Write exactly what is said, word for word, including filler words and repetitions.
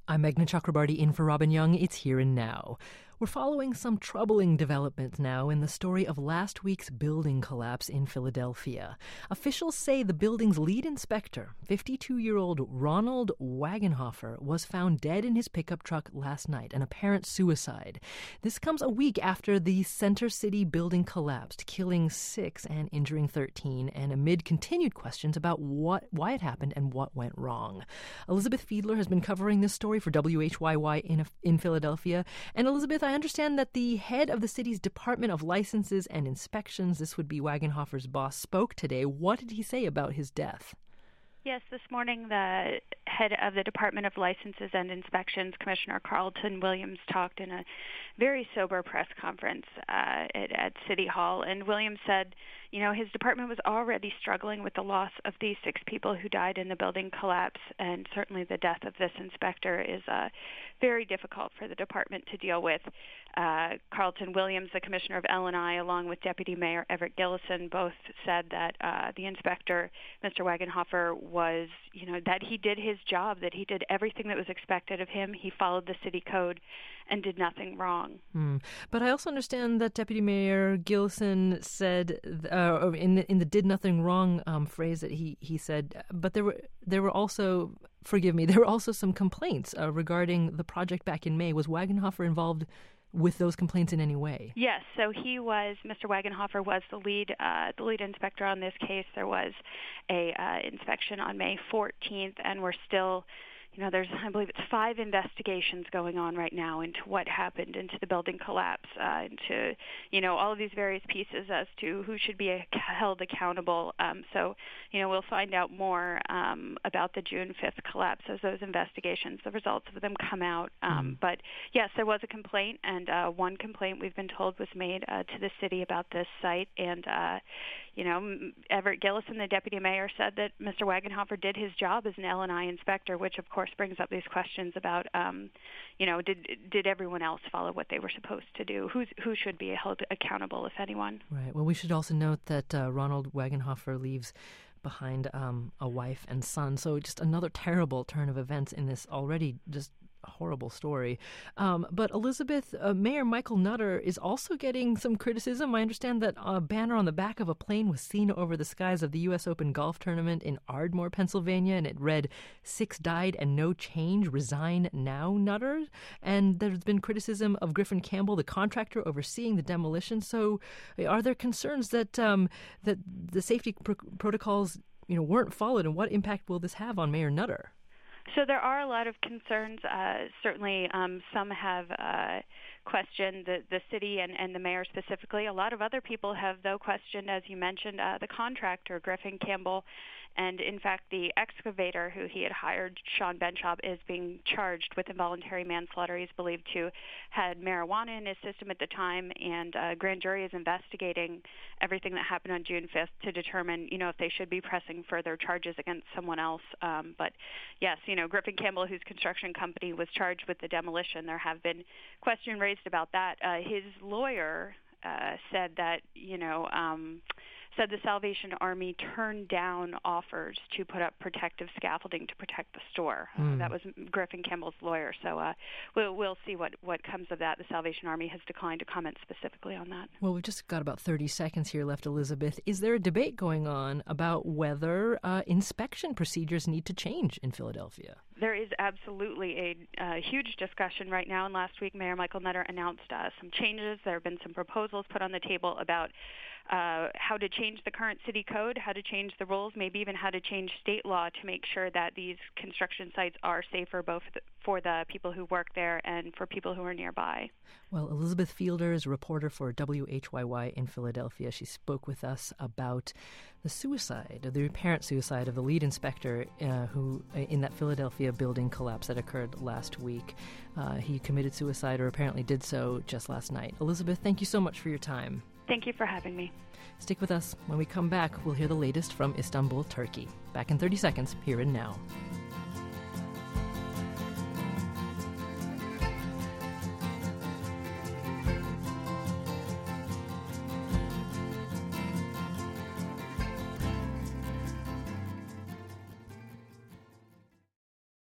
I'm Meghna Chakrabarti in for Robin Young. It's Here and Now. We're following some troubling developments now in the story of last week's building collapse in Philadelphia. Officials say the building's lead inspector, fifty-two-year-old Ronald Wagenhofer, was found dead in his pickup truck last night, an apparent suicide. This comes a week after the Center City building collapsed, killing six and injuring thirteen, and amid continued questions about what, why it happened and what went wrong. Elizabeth Fiedler has been covering this story for W H Y Y in, in Philadelphia. And Elizabeth, I understand that the head of the city's Department of Licenses and Inspections, this would be Wagenhofer's boss, spoke today. What did he say about his death? Yes, this morning the head of the Department of Licenses and Inspections, Commissioner Carlton Williams, talked in a very sober press conference uh, at, at City Hall. And Williams said, you know, his department was already struggling with the loss of these six people who died in the building collapse, and certainly the death of this inspector is uh, very difficult for the department to deal with. Uh, Carlton Williams, the commissioner of L and I, along with Deputy Mayor Everett Gillison, both said that uh, the inspector, Mister Wagenhofer, was, you know, that he did his job, that he did everything that was expected of him. He followed the city code and did nothing wrong. Mm. But I also understand that Deputy Mayor Gillison said, uh, in the, in the "did nothing wrong" um, phrase that he he said, but there were there were also, forgive me, there were also some complaints uh, regarding the project back in May. Was Wagenhofer involved with those complaints in any way? Yes, so he was, Mister Wagenhofer was the lead uh, the lead inspector on this case. There was a uh, inspection on May fourteenth, and we're still, you know, there's, I believe it's five investigations going on right now into what happened, into the building collapse, uh, into, you know, all of these various pieces as to who should be held accountable. Um, so, you know, we'll find out more um, about the June fifth collapse as those investigations, the results of them come out. Um, mm. But, yes, there was a complaint, and uh, one complaint we've been told was made uh, to the city about this site. And, uh, you know, Everett Gillison, the deputy mayor, said that Mister Wagenhofer did his job as an L and I inspector, which, of course, brings up these questions about, um, you know, did did everyone else follow what they were supposed to do? Who's, who should be held accountable, if anyone? Right. Well, we should also note that uh, Ronald Wagenhofer leaves behind um, a wife and son. So just another terrible turn of events in this already just horrible story. Um, but Elizabeth, uh, Mayor Michael Nutter is also getting some criticism. I understand that a banner on the back of a plane was seen over the skies of the U S Open golf tournament in Ardmore, Pennsylvania, and it read, "Six died and no change. Resign now, Nutter." And there's been criticism of Griffin Campbell, the contractor overseeing the demolition. So are there concerns that um, that the safety pr- protocols, you know, weren't followed, and what impact will this have on Mayor Nutter? So there are a lot of concerns. Uh, certainly, um, some have uh, questioned the, the city and, and the mayor specifically. A lot of other people have, though, questioned, as you mentioned, uh, the contractor, Griffin Campbell. And, in fact, the excavator who he had hired, Sean Benchop, is being charged with involuntary manslaughter. He's believed to had marijuana in his system at the time, and a grand jury is investigating everything that happened on June fifth to determine, you know, if they should be pressing further charges against someone else. Um, but, yes, you know, Griffin Campbell, whose construction company was charged with the demolition, there have been questions raised about that. Uh, his lawyer uh, said that, you know, um, said the Salvation Army turned down offers to put up protective scaffolding to protect the store. Mm. Uh, that was Griffin Campbell's lawyer. So uh, we'll, we'll see what, what comes of that. The Salvation Army has declined to comment specifically on that. Well, we've just got about thirty seconds here left, Elizabeth. Is there a debate going on about whether uh, inspection procedures need to change in Philadelphia? There is absolutely a, a huge discussion right now. And last week, Mayor Michael Nutter announced uh, some changes. There have been some proposals put on the table about uh, how to change the current city code, how to change the rules, maybe even how to change state law to make sure that these construction sites are safer both for the people who work there and for people who are nearby. Well, Elizabeth Fiedler is a reporter for W H Y Y in Philadelphia. She spoke with us about the suicide, the apparent suicide of the lead inspector uh, who in that Philadelphia building collapse that occurred last week. Uh, he committed suicide, or apparently did so, just last night. Elizabeth, thank you so much for your time. Thank you for having me. Stick with us. When we come back, we'll hear the latest from Istanbul, Turkey. Back in thirty seconds, Here and Now.